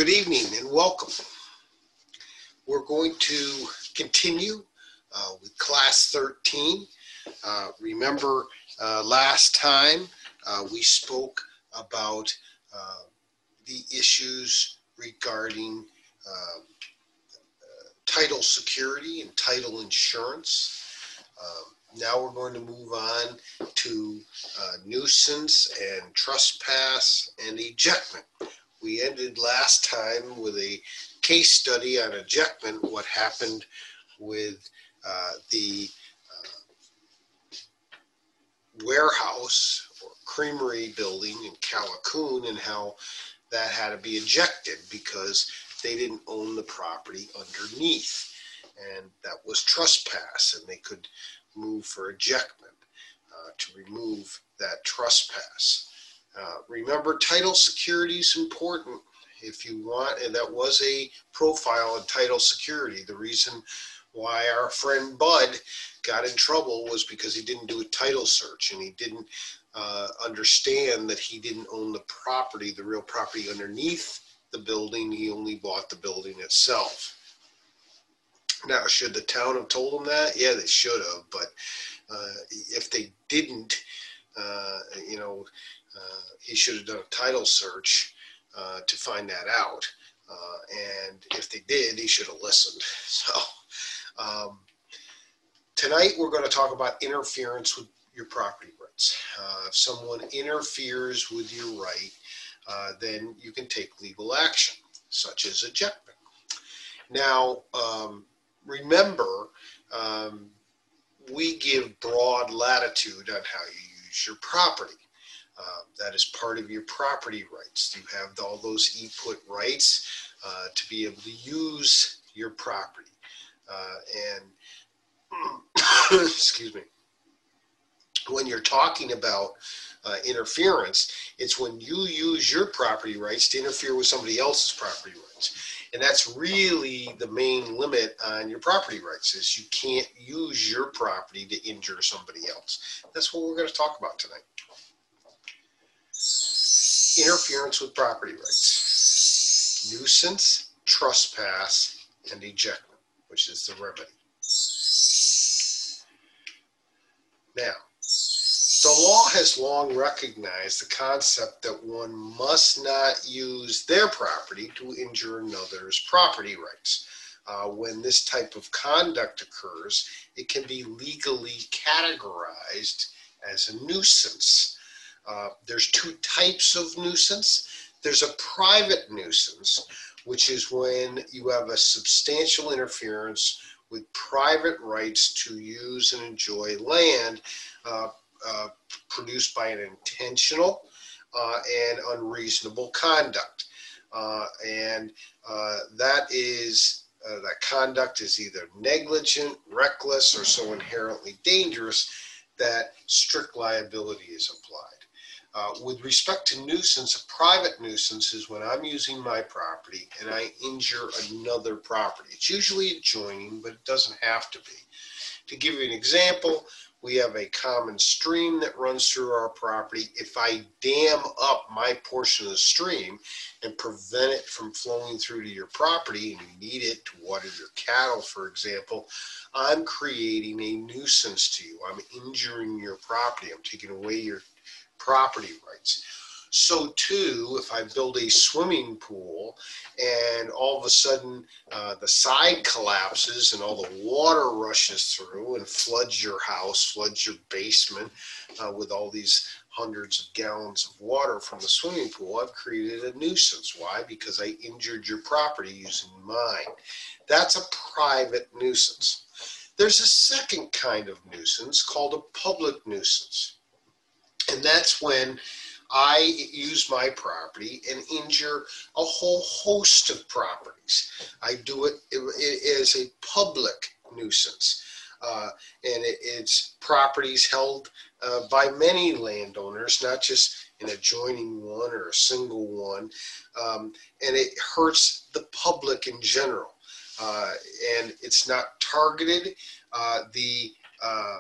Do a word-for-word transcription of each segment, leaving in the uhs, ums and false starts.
Good evening and welcome. We're going to continue uh, with class thirteen. Uh, remember uh, last time uh, we spoke about uh, the issues regarding uh, uh, title security and title insurance. Um, now we're going to move on to uh, nuisance and trespass and ejectment. We ended last time with a case study on ejectment, what happened with uh, the uh, warehouse or creamery building in Callicoon and how that had to be ejected because they didn't own the property underneath. And that was trespass, and they could move for ejectment uh, to remove that trespass. Uh, remember, title security is important if you want, and that was a profile on title security. The reason why our friend Bud got in trouble was because he didn't do a title search, and he didn't uh, understand that he didn't own the property, the real property underneath the building. He only bought the building itself. Now, should the town have told him that? Yeah, they should have, but uh, if they didn't, uh, you know, uh, he should have done a title search uh, to find that out. Uh, and if they did, he should have listened. So um, tonight we're going to talk about interference with your property rights. Uh, if someone interferes with your right, uh, then you can take legal action, such as ejectment. Now, um, remember, um, we give broad latitude on how you use your property. Uh, that is part of your property rights. You have all those e-put rights uh, to be able to use your property. Uh, and, excuse me, when you're talking about uh, interference, it's when you use your property rights to interfere with somebody else's property rights. And that's really the main limit on your property rights, is you can't use your property to injure somebody else. That's what we're going to talk about tonight. Interference with property rights, nuisance, trespass, and ejectment, which is the remedy. Now, the law has long recognized the concept that one must not use their property to injure another's property rights. Uh, when this type of conduct occurs, it can be legally categorized as a nuisance. Uh, there's two types of nuisance. There's a private nuisance, which is when you have a substantial interference with private rights to use and enjoy land uh, uh, produced by an intentional uh, and unreasonable conduct. Uh, and uh, that is, uh, that conduct is either negligent, reckless, or so inherently dangerous that strict liability is applied. Uh, with respect to nuisance, a private nuisance is when I'm using my property and I injure another property. It's usually adjoining, but it doesn't have to be. To give you an example, we have a common stream that runs through our property. If I dam up my portion of the stream and prevent it from flowing through to your property, and you need it to water your cattle, for example, I'm creating a nuisance to you. I'm injuring your property. I'm taking away your property rights. So too, if I build a swimming pool and all of a sudden uh, the side collapses and all the water rushes through and floods your house, floods your basement uh, with all these hundreds of gallons of water from the swimming pool, I've created a nuisance. Why? Because I injured your property using mine. That's a private nuisance. There's a second kind of nuisance called a public nuisance. And that's when I use my property and injure a whole host of properties. I do it as a public nuisance. Uh, and it, it's properties held uh, by many landowners, not just an adjoining one or a single one. Um, and it hurts the public in general. Uh, and it's not targeted. Uh, the uh,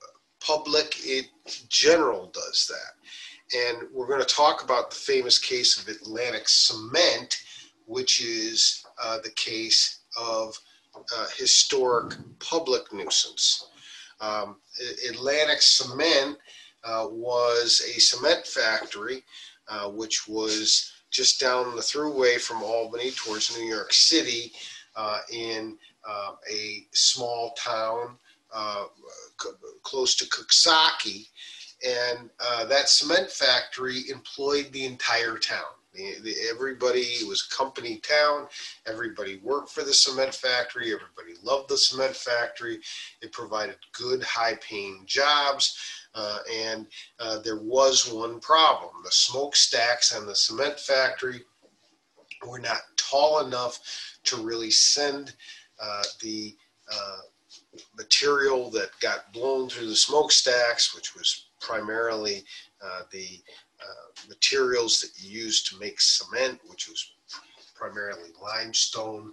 public in general does that. And we're going to talk about the famous case of Atlantic Cement, which which is uh, the case of uh, historic public nuisance. Um, Atlantic Cement uh, was a cement factory, uh, which was just down the thruway from Albany towards New York City, uh, in uh, a small town uh, c- close to Coxsackie. And uh, that cement factory employed the entire town. The, the, everybody, it was a company town. Everybody worked for the cement factory. Everybody loved the cement factory. It provided good, high-paying jobs. Uh, and uh, there was one problem. The smokestacks on the cement factory were not tall enough to really send uh, the uh, material that got blown through the smokestacks, which was primarily uh, the uh, materials that you used to make cement, which was primarily limestone.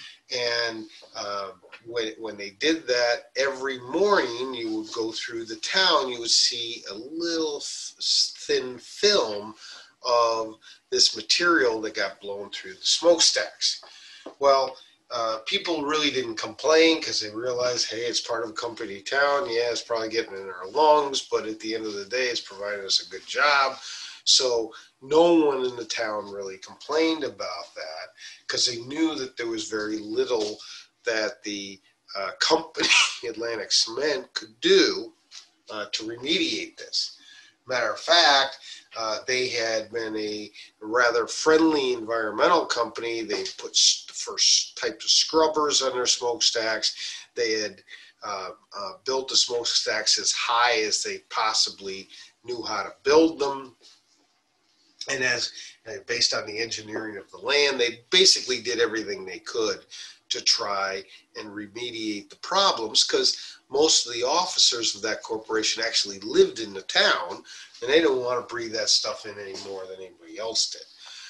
And uh, when, when they did that, every morning you would go through the town, you would see a little thin film of this material that got blown through the smokestacks. Well, uh, people really didn't complain because they realized, hey, it's part of a company town. Yeah, it's probably getting in our lungs, but at the end of the day, it's providing us a good job. So no one in the town really complained about that because they knew that there was very little that the uh, company, Atlantic Cement, could do uh, to remediate this. Matter of fact, uh, they had been a rather friendly environmental company. They put the first type of scrubbers on their smokestacks. They had uh, uh, built the smokestacks as high as they possibly knew how to build them. And as uh, based on the engineering of the land, they basically did everything they could to try and remediate the problems, because most of the officers of that corporation actually lived in the town, and they didn't want to breathe that stuff in any more than anybody else did.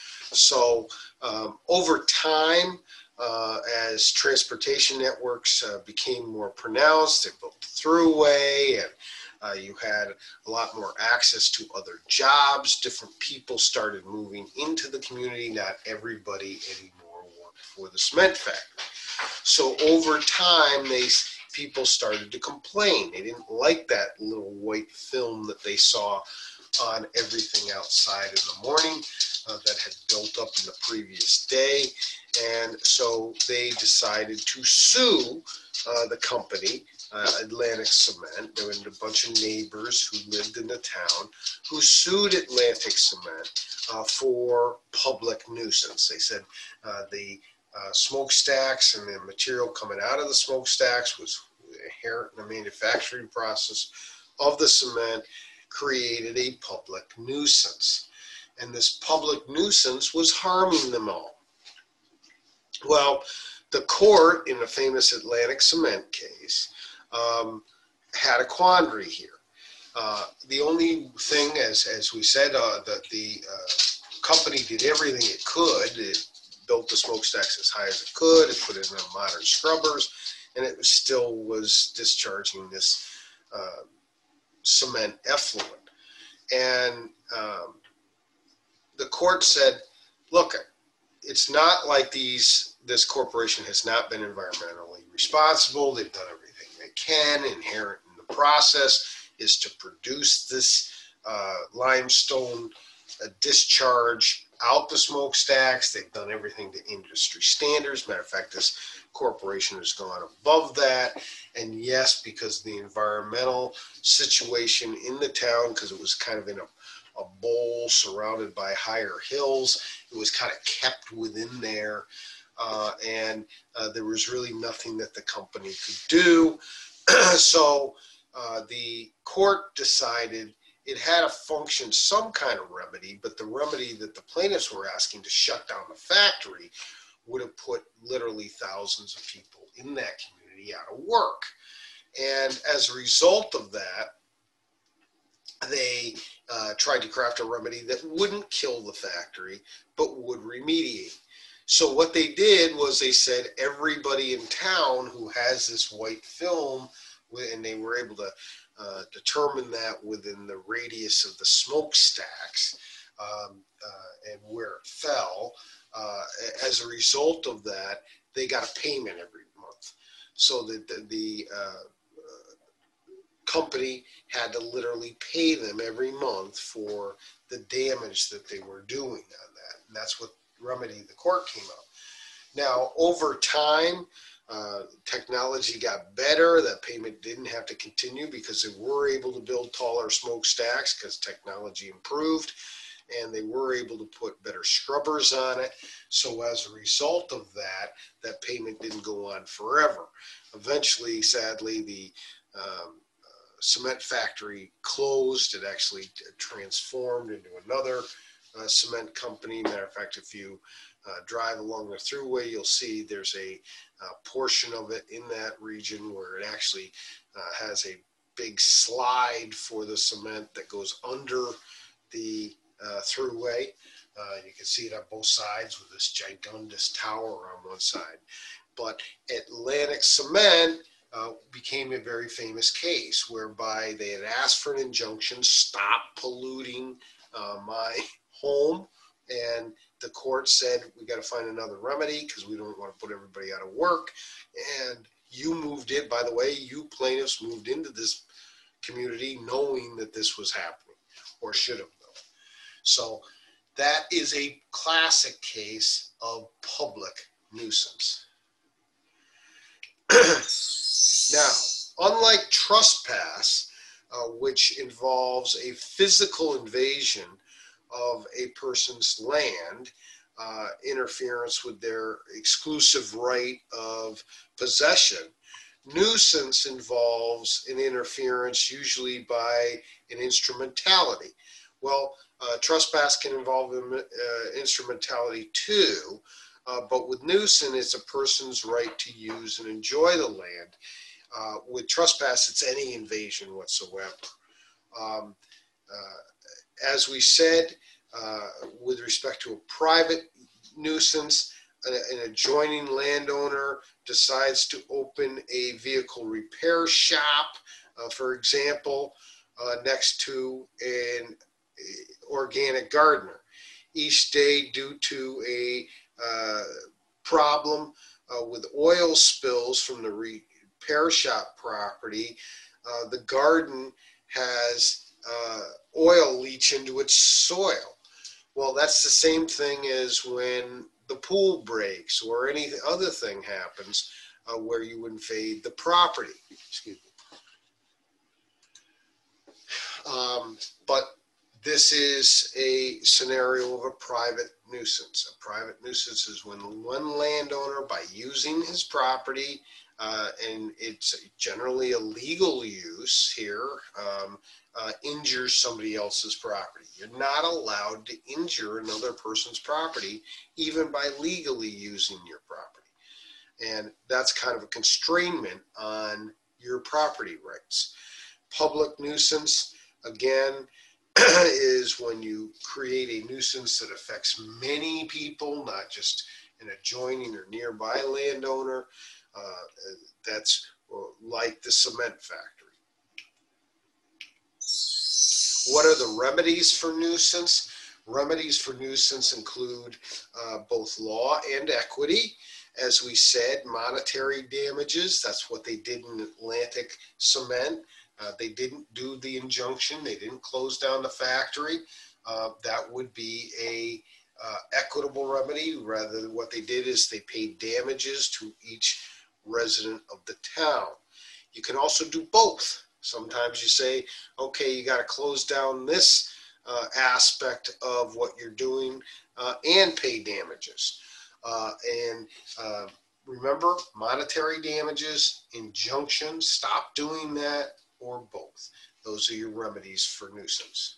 So um, over time, uh, as transportation networks uh, became more pronounced, they built the thruway, and uh, you had a lot more access to other jobs. Different people started moving into the community. Not everybody anymore worked for the cement factory. So over time, they people started to complain. They didn't like that little white film that they saw on everything outside in the morning uh, that had built up in the previous day. And so they decided to sue uh, the company, uh, Atlantic Cement. There were a bunch of neighbors who lived in the town who sued Atlantic Cement uh, for public nuisance. They said uh, the uh, smokestacks and the material coming out of the smokestacks was inherent in the manufacturing process of the cement, created a public nuisance. And this public nuisance was harming them all. Well, the court in the famous Atlantic Cement case um, had a quandary here. Uh, the only thing, as, as we said, uh, that the uh, company did everything it could. It built the smokestacks as high as it could. It put in the modern scrubbers, and it was still was discharging this uh, cement effluent. And um, the court said, look, it's not like these this corporation has not been environmentally responsible. They've done everything they can. Inherent in the process is to produce this uh, limestone uh, discharge out the smokestacks. They've done everything to industry standards. Matter of fact, this corporation has gone above that. And yes, because the environmental situation in the town, because it was kind of in a a bowl surrounded by higher hills. It was kind of kept within there. Uh, and uh, there was really nothing that the company could do. So uh, the court decided it had to function some kind of remedy, but the remedy that the plaintiffs were asking to shut down the factory would have put literally thousands of people in that community out of work. And as a result of that, they uh, tried to craft a remedy that wouldn't kill the factory, but would remediate. So what they did was they said everybody in town who has this white film, and they were able to uh, determine that within the radius of the smokestacks um, uh, and where it fell, uh, as a result of that, they got a payment every month. So that the, the uh, company had to literally pay them every month for the damage that they were doing on that. And that's what remedy the court came up. Now, over time, uh, technology got better. That payment didn't have to continue because they were able to build taller smokestacks because technology improved, and they were able to put better scrubbers on it. So as a result of that, that payment didn't go on forever. Eventually, sadly, the um, uh, cement factory closed. It actually transformed into another uh, cement company. Matter of fact, if you uh, drive along the thruway, you'll see there's a uh, portion of it in that region where it actually uh, has a big slide for the cement that goes under the uh, thruway. Uh, you can see it on both sides with this gigantous tower on one side. But Atlantic Cement uh, became a very famous case whereby they had asked for an injunction, stop polluting uh, my home, and the court said, we got to find another remedy because we don't want to put everybody out of work. And you moved it, by the way, you plaintiffs moved into this community knowing that this was happening, or should have known. So that is a classic case of public nuisance. Now, unlike trespass, uh, which involves a physical invasion of a person's land, uh, interference with their exclusive right of possession, nuisance involves an interference usually by an instrumentality. Well, uh, trespass can involve uh, instrumentality too, uh, but with nuisance, it's a person's right to use and enjoy the land. Uh, with trespass, it's any invasion whatsoever. Um, uh, as we said, uh, with respect to a private nuisance, an, an adjoining landowner decides to open a vehicle repair shop, uh, for example, uh, next to an organic gardener. Each day, due to a uh, problem uh, with oil spills from the repair shop property, uh, the garden has uh, oil leach into its soil. Well, that's the same thing as when the pool breaks or any other thing happens uh, where you invade the property. Excuse me. Um, but this is a scenario of a private nuisance. A private nuisance is when one landowner, by using his property, uh, and it's generally a legal use here, um, uh, injures somebody else's property. You're not allowed to injure another person's property, even by legally using your property. And that's kind of a constrainment on your property rights. Public nuisance, again, is when you create a nuisance that affects many people, not just an adjoining or nearby landowner. Uh, that's like the cement factory. What are the remedies for nuisance? Remedies for nuisance include uh, both law and equity. As we said, monetary damages, that's what they did in Atlantic Cement. Uh, they didn't do the injunction. They didn't close down the factory. Uh, that would be a uh, equitable remedy. Rather, what they did is they paid damages to each resident of the town. You can also do both. Sometimes you say, okay, you got to close down this uh, aspect of what you're doing uh, and pay damages. Uh, and uh, remember, monetary damages, injunctions, stop doing that, or both. Those are your remedies for nuisance.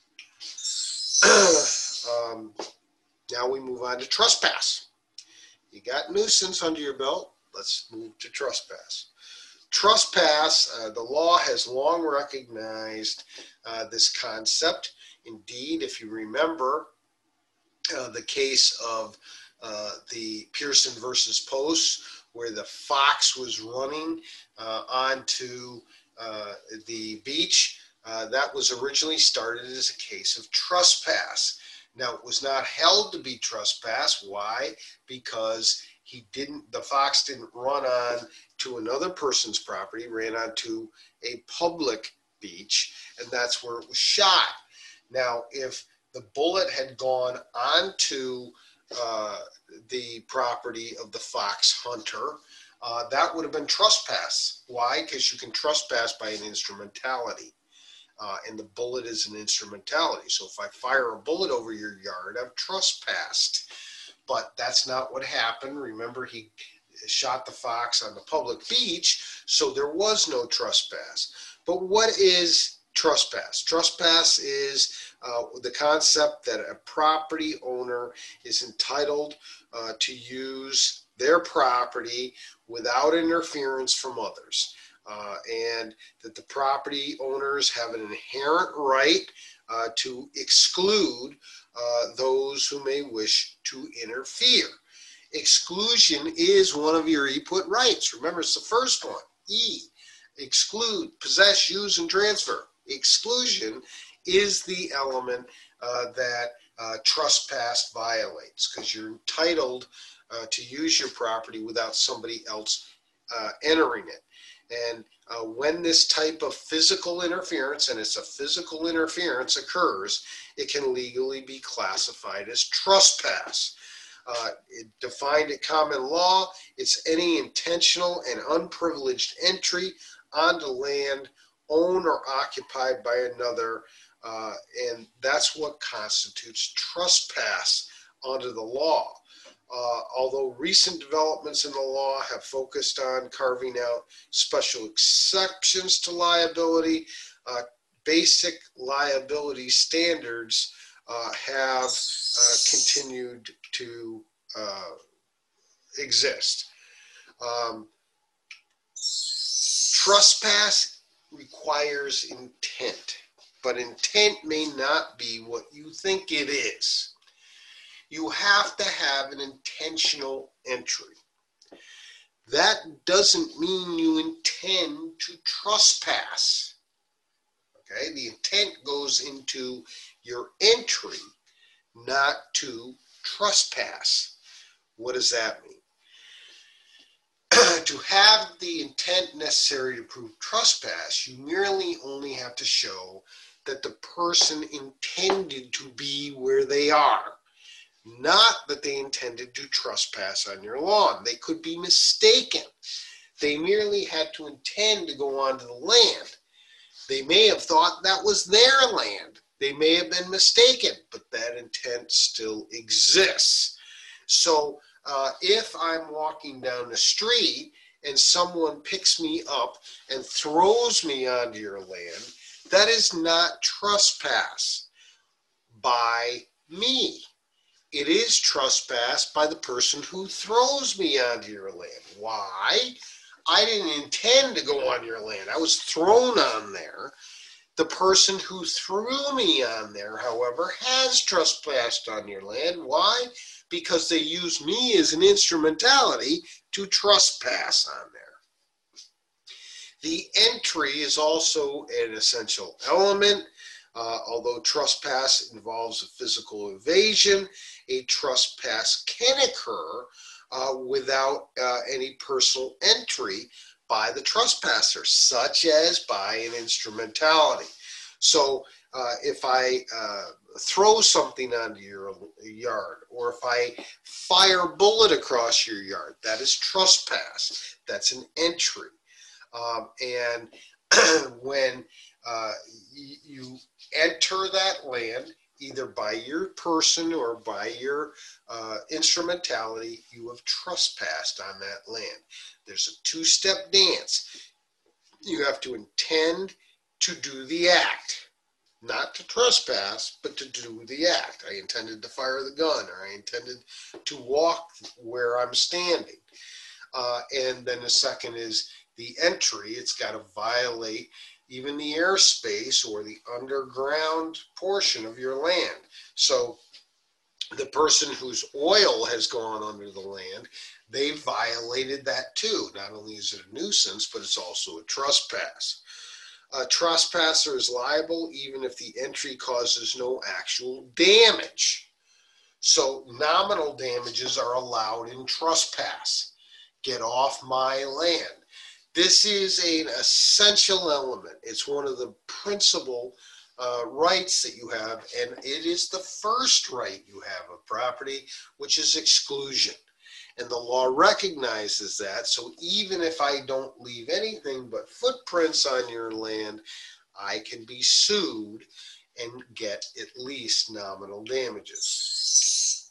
um, now we move on to trespass. You got nuisance under your belt. Let's move to trespass. Trespass, uh, the law has long recognized uh, this concept. Indeed, if you remember uh, the case of uh, the Pearson versus Post, where the fox was running uh, onto uh, the beach, uh, that was originally started as a case of trespass. Now, it was not held to be trespass. Why? Because he didn't, the fox didn't run on to another person's property, ran onto a public beach, and that's where it was shot. Now, if the bullet had gone onto uh, the property of the fox hunter, uh, that would have been trespass. Why? Because you can trespass by an instrumentality. Uh, and the bullet is an instrumentality. So if I fire a bullet over your yard, I've trespassed. But that's not what happened. Remember, he shot the fox on the public beach, so there was no trespass. But what is trespass? Trespass is uh, the concept that a property owner is entitled uh, to use their property without interference from others. Uh, and that the property owners have an inherent right uh, to exclude uh, those who may wish to interfere. Exclusion is one of your E-put rights. Remember, it's the first one. E, exclude, possess, use, and transfer. Exclusion is the element uh, that uh, trespass violates, because you're entitled uh, to use your property without somebody else uh, entering it. And uh, when this type of physical interference, and it's a physical interference, occurs, it can legally be classified as trespass. Uh, it, defined at common law, it's any intentional and unprivileged entry onto land owned or occupied by another, uh, and that's what constitutes trespass under the law. Uh, although recent developments in the law have focused on carving out special exceptions to liability, uh, basic liability standards uh, have uh, continued to uh, exist. Um, trespass requires intent, but intent may not be what you think it is. You have to have an intentional entry. That doesn't mean you intend to trespass. Okay, the intent goes into your entry, not to trespass. What does that mean? To have the intent necessary to prove trespass, you merely only have to show that the person intended to be where they are. Not that they intended to trespass on your lawn. They could be mistaken. They merely had to intend to go onto the land. They may have thought that was their land. They may have been mistaken, but that intent still exists. So uh, if I'm walking down the street and someone picks me up and throws me onto your land, that is not trespass by me. It is trespass by the person who throws me onto your land. Why? I didn't intend to go on your land. I was thrown on there. The person who threw me on there, however, has trespassed on your land. Why? Because they use me as an instrumentality to trespass on there. The entry is also an essential element. Uh, although trespass involves a physical invasion, a trespass can occur uh, without uh, any personal entry by the trespasser, such as by an instrumentality. So uh, if I uh, throw something onto your yard, or if I fire a bullet across your yard, that is trespass. That's an entry. Um, and when uh, you enter that land, either by your person or by your uh, instrumentality, you have trespassed on that land. There's a two-step dance. You have to intend to do the act, not to trespass, but to do the act. I intended to fire the gun, or I intended to walk where I'm standing. Uh, and then the second is the entry. It's got to violate even the airspace or the underground portion of your land. So the person whose oil has gone under the land, they violated that too. Not only is it a nuisance, but it's also a trespass. A trespasser is liable even if the entry causes no actual damage. So nominal damages are allowed in trespass. Get off my land. This is an essential element. It's one of the principal uh, rights that you have, and it is the first right you have of property, which is exclusion. And the law recognizes that, so even if I don't leave anything but footprints on your land, I can be sued and get at least nominal damages.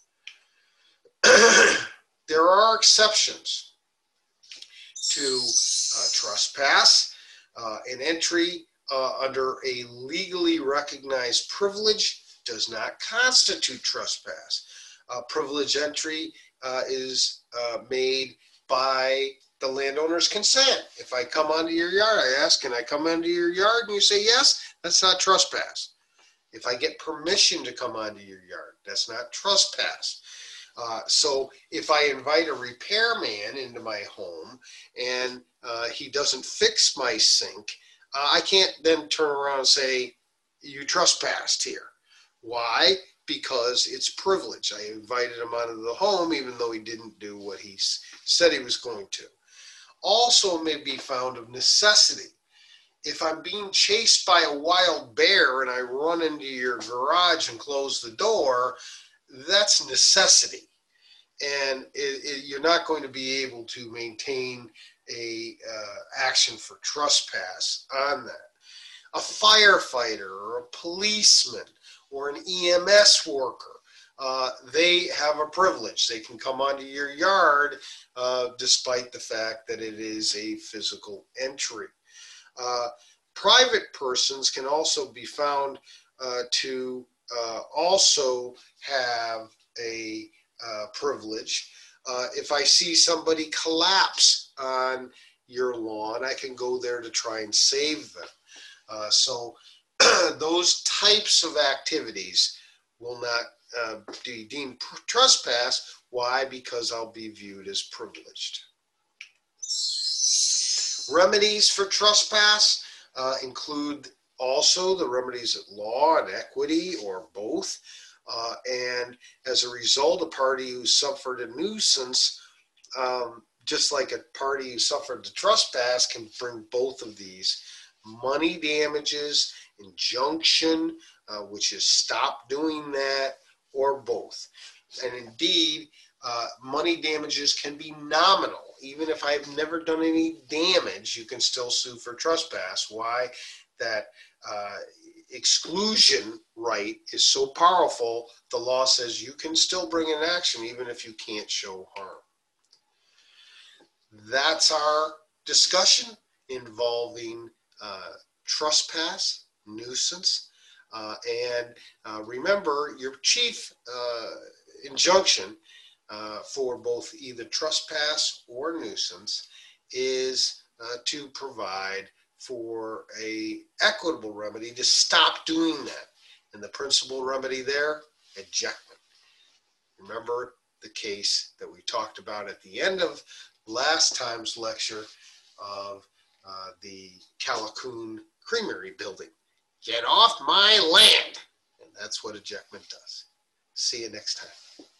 There are exceptions to uh, trespass. Uh, an entry uh, under a legally recognized privilege does not constitute trespass. Uh, privilege entry uh, is uh, made by the landowner's consent. If I come onto your yard, I ask, can I come onto your yard? And you say yes, that's not trespass. If I get permission to come onto your yard, that's not trespass. Uh, so if I invite a repairman into my home and uh, he doesn't fix my sink, uh, I can't then turn around and say, you trespassed here. Why? Because it's privilege. I invited him onto the home even though he didn't do what he said he was going to. Also may be found of necessity. If I'm being chased by a wild bear and I run into your garage and close the door, that's necessity. And it, it, you're not going to be able to maintain a uh, action for trespass on that. A firefighter or a policeman or an E M S worker, uh, they have a privilege. They can come onto your yard uh, despite the fact that it is a physical entry. Uh, private persons can also be found uh, to uh, also have a uh, privilege. Uh, if I see somebody collapse on your lawn, I can go there to try and save them. Uh, so those types of activities will not uh, be deemed trespass. Why? Because I'll be viewed as privileged. Remedies for trespass uh, include also the remedies at law and equity, or both. Uh, and as a result, a party who suffered a nuisance, um, just like a party who suffered the trespass, can bring both of these: money damages, injunction, uh, which is stop doing that, or both. And indeed, uh, money damages can be nominal. Even if I've never done any damage, you can still sue for trespass. Why? That uh, exclusion right is so powerful, the law says you can still bring an action even if you can't show harm. That's our discussion involving uh, trespass, nuisance, uh, and uh, remember, your chief uh, injunction uh, for both either trespass or nuisance is uh, to provide for a equitable remedy to stop doing that. And the principal remedy there, ejectment. Remember the case that we talked about at the end of last time's lecture of uh, the Callicoon Creamery building. Get off my land. And that's what ejectment does. See you next time.